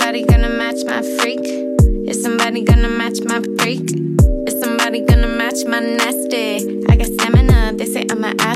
somebody gonna match my freak? Is somebody gonna match my freak? Is somebody gonna match my nasty? I got stamina, they say I'm an